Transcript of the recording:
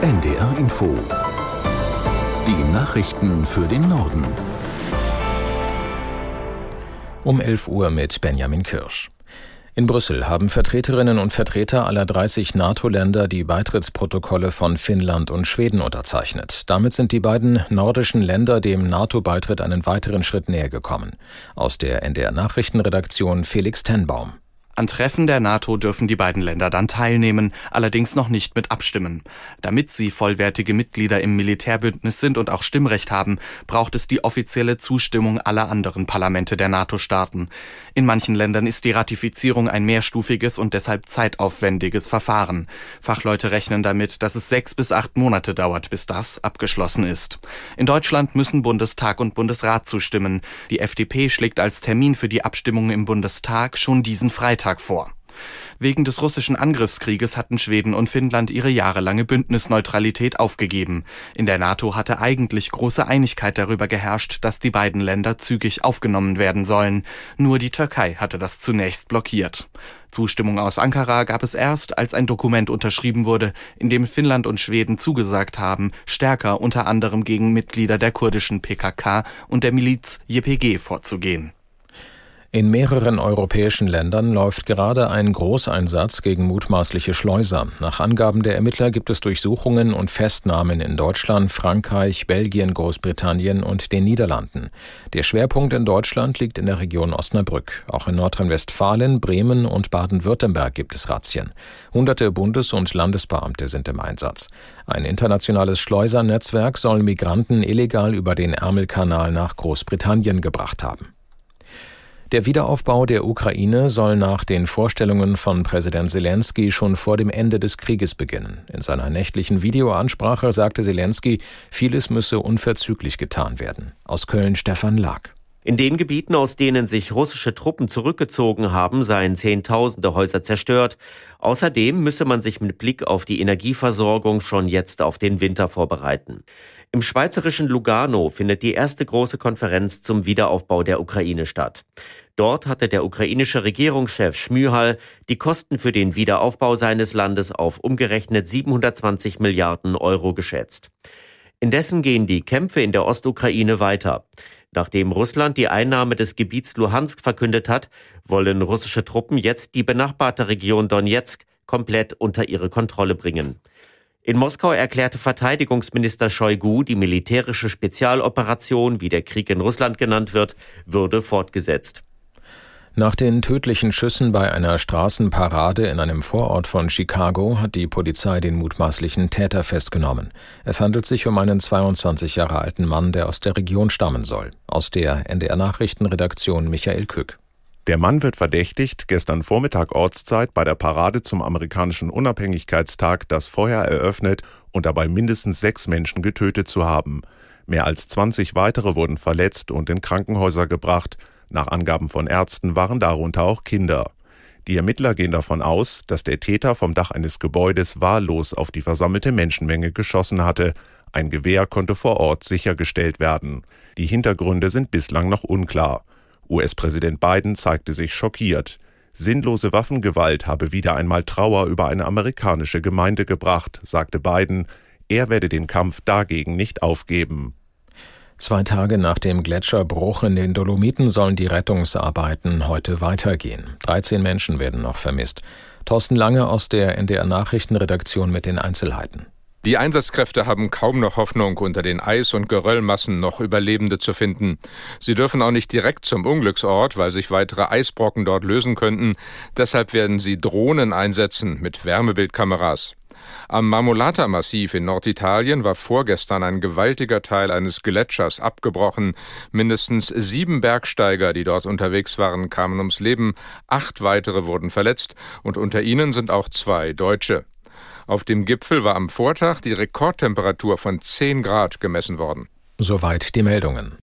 NDR Info. Die Nachrichten für den Norden. Um 11 Uhr mit Benjamin Kirsch. In Brüssel haben Vertreterinnen und Vertreter aller 30 NATO-Länder die Beitrittsprotokolle von Finnland und Schweden unterzeichnet. Damit sind die beiden nordischen Länder dem NATO-Beitritt einen weiteren Schritt näher gekommen. Aus der NDR-Nachrichtenredaktion Felix Tenbaum. An Treffen der NATO dürfen die beiden Länder dann teilnehmen, allerdings noch nicht mit abstimmen. Damit sie vollwertige Mitglieder im Militärbündnis sind und auch Stimmrecht haben, braucht es die offizielle Zustimmung aller anderen Parlamente der NATO-Staaten. In manchen Ländern ist die Ratifizierung ein mehrstufiges und deshalb zeitaufwendiges Verfahren. Fachleute rechnen damit, dass es 6 bis 8 Monate dauert, bis das abgeschlossen ist. In Deutschland müssen Bundestag und Bundesrat zustimmen. Die FDP schlägt als Termin für die Abstimmung im Bundestag schon diesen Freitag vor. Wegen des russischen Angriffskrieges hatten Schweden und Finnland ihre jahrelange Bündnisneutralität aufgegeben. In der NATO hatte eigentlich große Einigkeit darüber geherrscht, dass die beiden Länder zügig aufgenommen werden sollen. Nur die Türkei hatte das zunächst blockiert. Zustimmung aus Ankara gab es erst, als ein Dokument unterschrieben wurde, in dem Finnland und Schweden zugesagt haben, stärker unter anderem gegen Mitglieder der kurdischen PKK und der Miliz YPG vorzugehen. In mehreren europäischen Ländern läuft gerade ein Großeinsatz gegen mutmaßliche Schleuser. Nach Angaben der Ermittler gibt es Durchsuchungen und Festnahmen in Deutschland, Frankreich, Belgien, Großbritannien und den Niederlanden. Der Schwerpunkt in Deutschland liegt in der Region Osnabrück. Auch in Nordrhein-Westfalen, Bremen und Baden-Württemberg gibt es Razzien. Hunderte Bundes- und Landesbeamte sind im Einsatz. Ein internationales Schleusernetzwerk soll Migranten illegal über den Ärmelkanal nach Großbritannien gebracht haben. Der Wiederaufbau der Ukraine soll nach den Vorstellungen von Präsident Selenskyj schon vor dem Ende des Krieges beginnen. In seiner nächtlichen Videoansprache sagte Selenskyj, vieles müsse unverzüglich getan werden. Aus Köln Stefan Lag. In den Gebieten, aus denen sich russische Truppen zurückgezogen haben, seien Zehntausende Häuser zerstört. Außerdem müsse man sich mit Blick auf die Energieversorgung schon jetzt auf den Winter vorbereiten. Im schweizerischen Lugano findet die erste große Konferenz zum Wiederaufbau der Ukraine statt. Dort hatte der ukrainische Regierungschef Schmyhal die Kosten für den Wiederaufbau seines Landes auf umgerechnet 720 Milliarden Euro geschätzt. Indessen gehen die Kämpfe in der Ostukraine weiter. Nachdem Russland die Einnahme des Gebiets Luhansk verkündet hat, wollen russische Truppen jetzt die benachbarte Region Donezk komplett unter ihre Kontrolle bringen. In Moskau erklärte Verteidigungsminister Shoigu, die militärische Spezialoperation, wie der Krieg in Russland genannt wird, würde fortgesetzt. Nach den tödlichen Schüssen bei einer Straßenparade in einem Vorort von Chicago hat die Polizei den mutmaßlichen Täter festgenommen. Es handelt sich um einen 22 Jahre alten Mann, der aus der Region stammen soll. Aus der NDR-Nachrichtenredaktion Michael Kück. Der Mann wird verdächtigt, gestern Vormittag Ortszeit bei der Parade zum amerikanischen Unabhängigkeitstag das Feuer eröffnet und dabei mindestens 6 Menschen getötet zu haben. Mehr als 20 weitere wurden verletzt und in Krankenhäuser gebracht. Nach Angaben von Ärzten waren darunter auch Kinder. Die Ermittler gehen davon aus, dass der Täter vom Dach eines Gebäudes wahllos auf die versammelte Menschenmenge geschossen hatte. Ein Gewehr konnte vor Ort sichergestellt werden. Die Hintergründe sind bislang noch unklar. US-Präsident Biden zeigte sich schockiert. Sinnlose Waffengewalt habe wieder einmal Trauer über eine amerikanische Gemeinde gebracht, sagte Biden. Er werde den Kampf dagegen nicht aufgeben. 2 Tage nach dem Gletscherbruch in den Dolomiten sollen die Rettungsarbeiten heute weitergehen. 13 Menschen werden noch vermisst. Thorsten Lange aus der NDR-Nachrichtenredaktion mit den Einzelheiten. Die Einsatzkräfte haben kaum noch Hoffnung, unter den Eis- und Geröllmassen noch Überlebende zu finden. Sie dürfen auch nicht direkt zum Unglücksort, weil sich weitere Eisbrocken dort lösen könnten. Deshalb werden sie Drohnen einsetzen mit Wärmebildkameras. Am Marmolata-Massiv in Norditalien war vorgestern ein gewaltiger Teil eines Gletschers abgebrochen. Mindestens 7 Bergsteiger, die dort unterwegs waren, kamen ums Leben. 8 weitere wurden verletzt und unter ihnen sind auch 2 Deutsche. Auf dem Gipfel war am Vortag die Rekordtemperatur von 10 Grad gemessen worden. Soweit die Meldungen.